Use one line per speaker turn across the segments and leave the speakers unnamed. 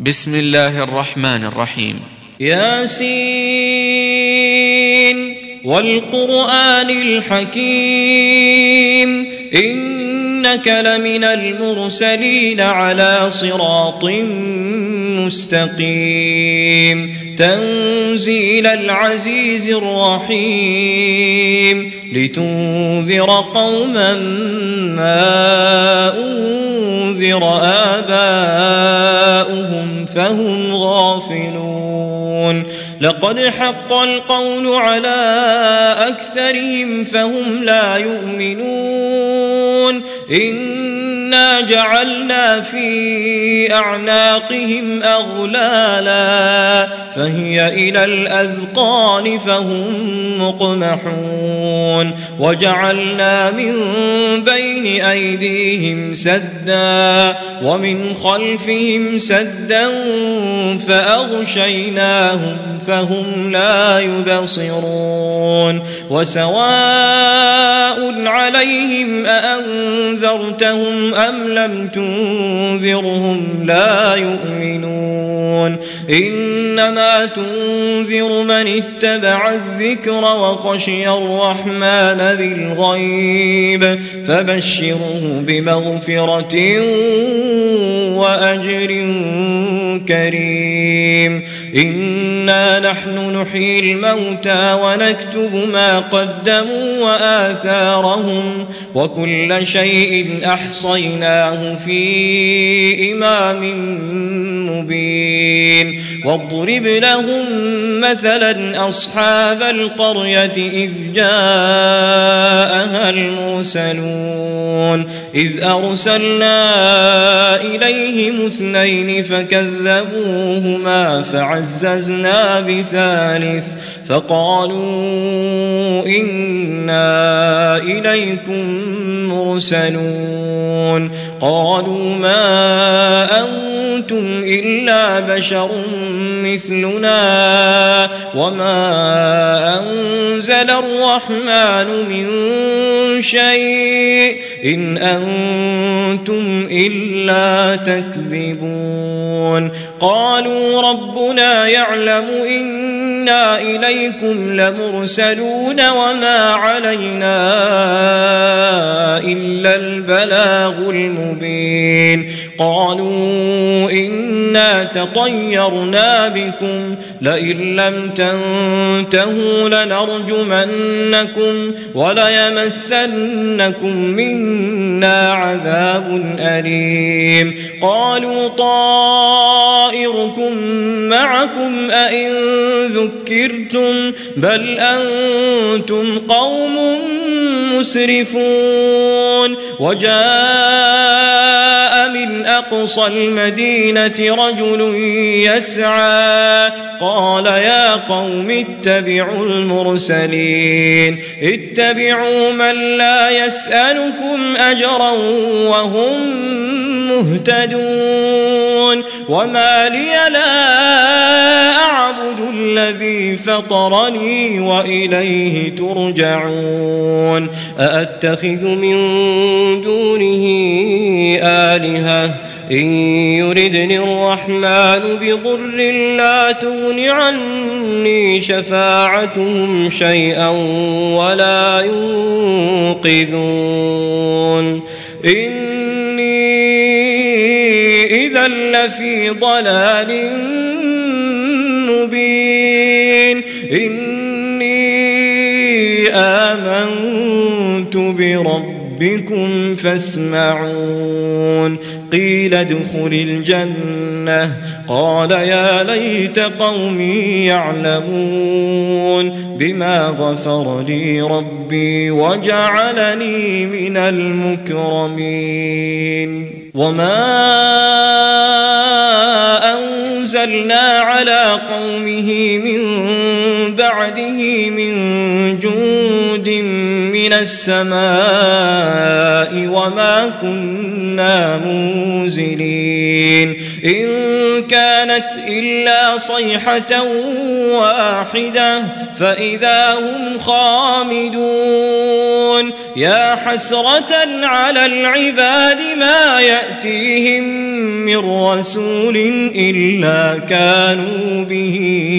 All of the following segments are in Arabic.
بسم الله الرحمن الرحيم.
ياسين والقرآن الحكيم إنك لمن المرسلين على صراط مستقيم تنزيل العزيز الرحيم لتنذر قوما ما أنذر آباؤهم فهم غافلون لقد حق القول على أكثرهم فهم لا يؤمنون إنا جعلنا في أعناقهم أغلالا فهي إلى الأذقان فهم مقمحون وجعلنا من بين أيديهم سدا ومن خلفهم سدا فأغشيناهم فهم لا يبصرون وسواء عليهم أأنذرتهم أم لم تنذرهم لا يؤمنون إنما تنذر من اتبع الذكر وخشي الرحمن بالغيب فبشره بمغفرة وأجر كريم إنا نحن نحيي الموتى ونكتب ما قدموا وآثارهم وكل شيء أحصيناه في إمام مبين واضرب لهم مثلا أصحاب القرية إذ جاءها المرسلون إذ أرسلنا إليهم اثنين فكذبوهما فعززنا بثالث فقالوا إنا إليكم مرسلون قالوا ما أنتم إلا بشر مثلنا وما أنزل الرحمن من شيء إن أنتم إلا تكذبون قالوا ربنا يعلم إنا إليكم لمرسلون وما علينا إلا البلاغ المبين قالوا إنا تطيرنا بكم لئن لم تنتهوا لنرجمنكم وليمسنكم منا عذاب أليم قالوا طائركم معكم أئن ذكرتم بل أنتم قوم مسرفون وجاء من أقصى المدينة رجل يسعى قال يا قوم اتبعوا المرسلين اتبعوا من لا يسألكم أجرا وهم مهتدون وما لي لا أعبد الذي فطرني وإليه ترجعون أأتخذ من دونه آلهة إن يردني الرحمن بضر لا تغن عني شفاعتهم شيئا ولا ينقذون إني إذا لفي ضلال مبين إني آمنت بربكم فاسمعون قيل ادخل الجنة قال يا ليت قومي يعلمون بما غفر لي ربي وجعلني من المكرمين وما أنزلنا على قومه من بعده من جند من السماء وما كنا منزلين إن كانت إلا صيحة واحدة فإذا هم خامدون يا حسرة على العباد ما يأتيهم من رسول إلا كانوا به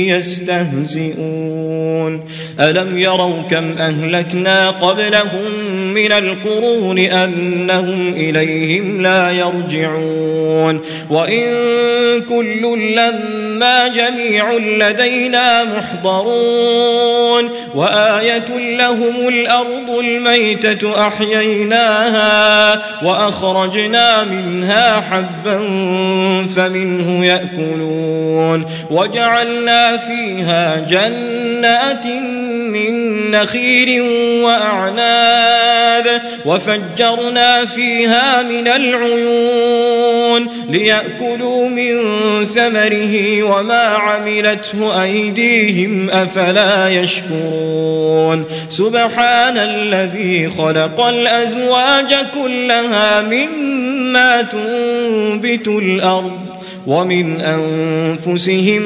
يستهزئون ألم يروا كم أهلكنا قبلهم من القرون أنهم إليهم لا يرجعون وإن كل لما جميع لدينا محضرون وآية لهم الأرض الميتة أحييناها وأخرجنا منها حبا فمنه يأكلون وجعلنا فيها جنات من نخيل وأعناب وفجرنا فيها من العيون ليأكلوا من ثمره وما عملته أيديهم أفلا يشكرون سبحان الذي خلق الأزواج كلها مما تنبت الأرض ومن أنفسهم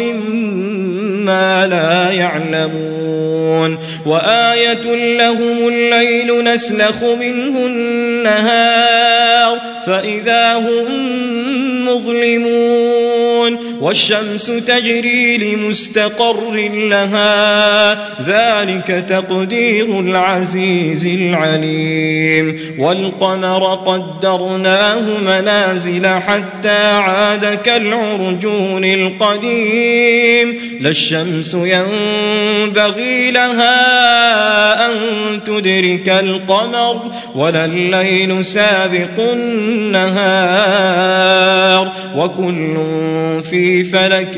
ومما لا يعلمون وآية لهم الليل نسلخ منه النهار فإذا هم مظلمون والشمس تجري لمستقر لها ذلك تقدير العزيز العليم والقمر قدرناه منازل حتى عاد كالعرجون القديم لا الشمس ينبغي لها أن تدرك القمر ولا الليل سابق النهار وكل في فلك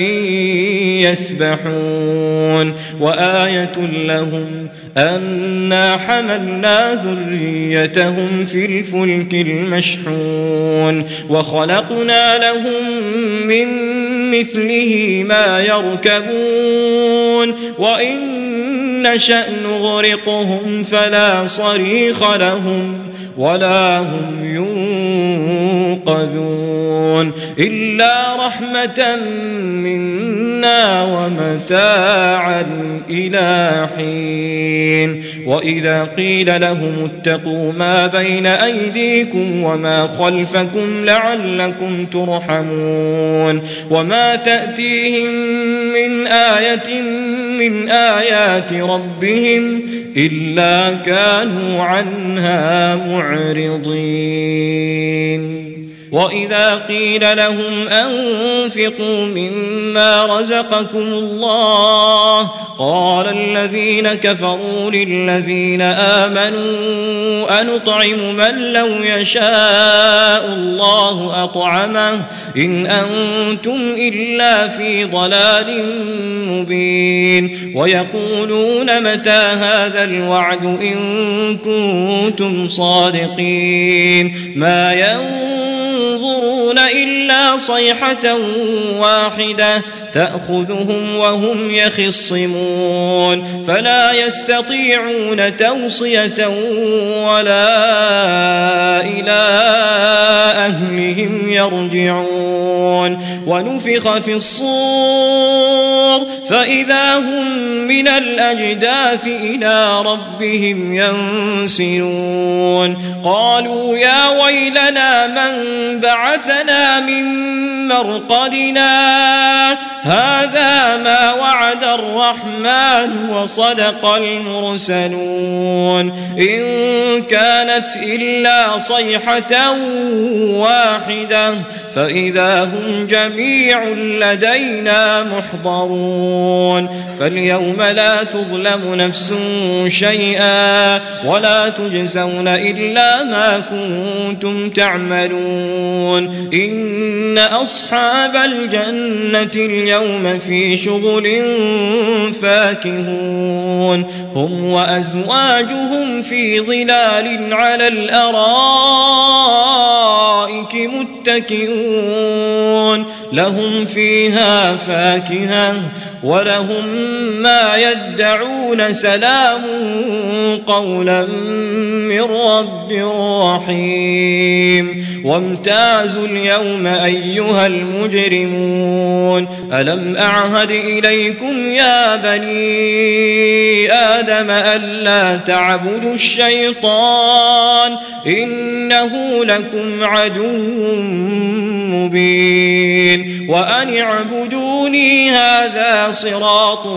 يسبحون وآية لهم أنا حملنا ذريتهم في الفلك المشحون وخلقنا لهم من مثله ما يركبون وإن نشأ نغرقهم فلا صريخ لهم ولا هم ينقذون إلا رحمة منا ومتاعا إلى حين وإذا قيل لهم اتقوا ما بين أيديكم وما خلفكم لعلكم ترحمون وما تأتيهم من آية من آيات ربهم إلا كانوا عنها معرضين وإذا قيل لهم أنفقوا مما رزقكم الله قال الذين كفروا للذين آمنوا أنطعم من لو يشاء الله أطعمه إن أنتم إلا في ضلال مبين ويقولون متى هذا الوعد إن كنتم صادقين ما ينظرون إلا صيحة واحدة تأخذهم وهم يخصمون فلا يستطيعون توصية ولا إلى أهلهم يرجعون ونفخ في الصور فإذا هم من الأجداث إلى ربهم ينسلون قالوا يا ويلنا من بعثنا من مرقدنا هذا ما وعد الرحمن وصدق المرسلون إن كانت إلا صيحة واحدة فإذا هم جميع لدينا محضرون فاليوم لا تظلم نفس شيئا ولا تجزون إلا ما كنتم تعملون إن أصحاب الجنة اليوم في شغل فاكهون هم وأزواجهم في ظلال على الأرائك متكئون لهم فيها فاكهة ولهم ما يدعون سلام قولا من رب رحيم وامتازوا اليوم أيها المجرمون ألم أعهد إليكم يا بني آدم ألا تعبدوا الشيطان إنه لكم عدو مبين وأن اعبدوني هذا صراط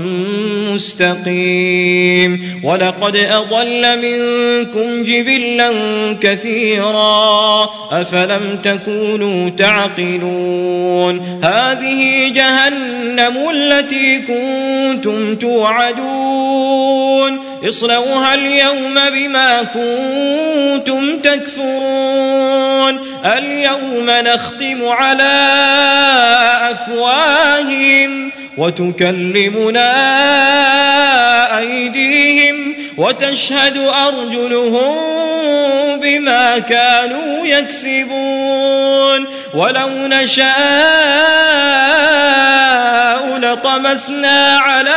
مستقيم ولقد أضل منكم جبلا كثيرا أفلم تكونوا تعقلون هذه جهنم التي كنتم توعدون اصلوها اليوم بما كنتم تكفرون اليوم نختم على أفواههم وتكلمنا أيديهم وتشهد أرجلهم بما كانوا يكسبون ولو نشاء لطمسنا على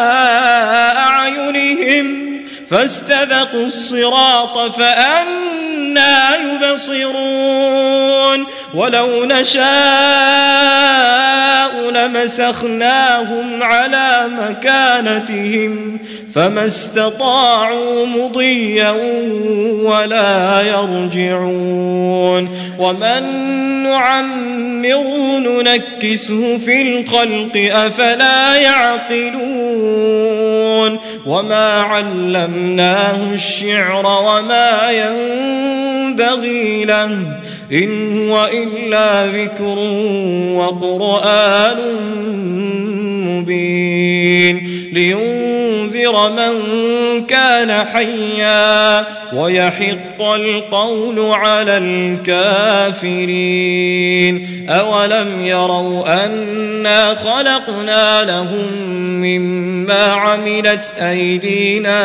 أعينهم فاستبقوا الصراط فأنى يبصرون ولو نشاء لمسخناهم على مكانتهم فما استطاعوا مضيا ولا يرجعون ومن نعمره ننكسه في الخلق أفلا يعقلون وما علمناه الشعر وما ينبغي له إن هو إلا ذكر وقرآن مبين لينذر من كان حيا ويحق القول على الكافرين أولم يروا أنا خلقنا لهم مما عملت أيدينا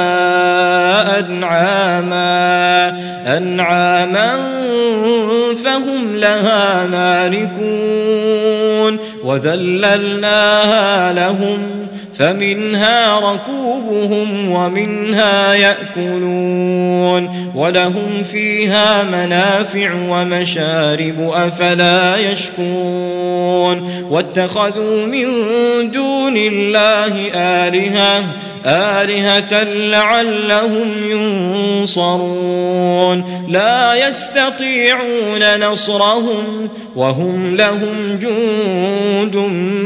أنعاما فهم لها مالكون وذللناها لهم فمنها ركوبهم ومنها يأكلون ولهم فيها منافع ومشارب أفلا يشكرون واتخذوا من دون الله آلهة لعلهم ينصرون لا يستطيعون نصرهم وهم لهم جند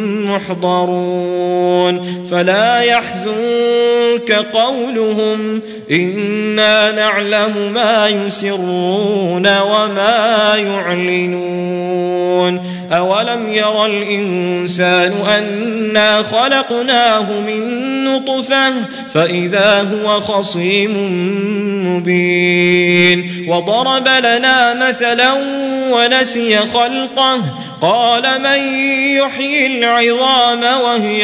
محضرون فلا يحزنك قولهم إنا نعلم ما يسرون وما يعلنون أولم يرى الإنسان أنا خلقناه من نطفة فإذا هو خصيم مبين وضرب لنا مثلا ونسي خلقه قال من يحيي العظام وهي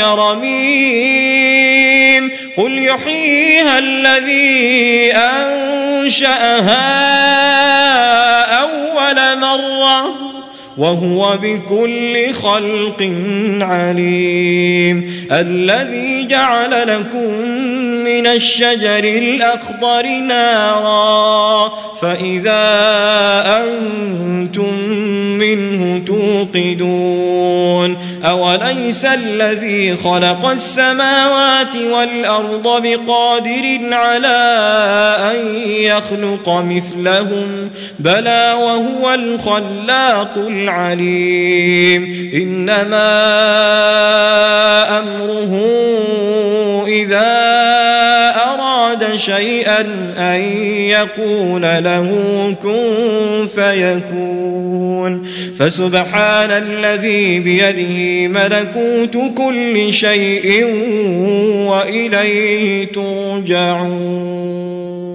رميم قل يحييها الذي أنشأها أول مرة وهو بكل خلق عليم الذي جعل لكم من الشجر الأخضر نارا فإذا أنتم منه توقدون أوليس الذي خلق السماوات والأرض بقادر على أن يخلق مثلهم بلى وهو الخلاق العليم إنما أمره إذا أراد شيئا أن يقول له كن فيكون فسبحان الذي بيده ملكوت كل شيء وإليه ترجعون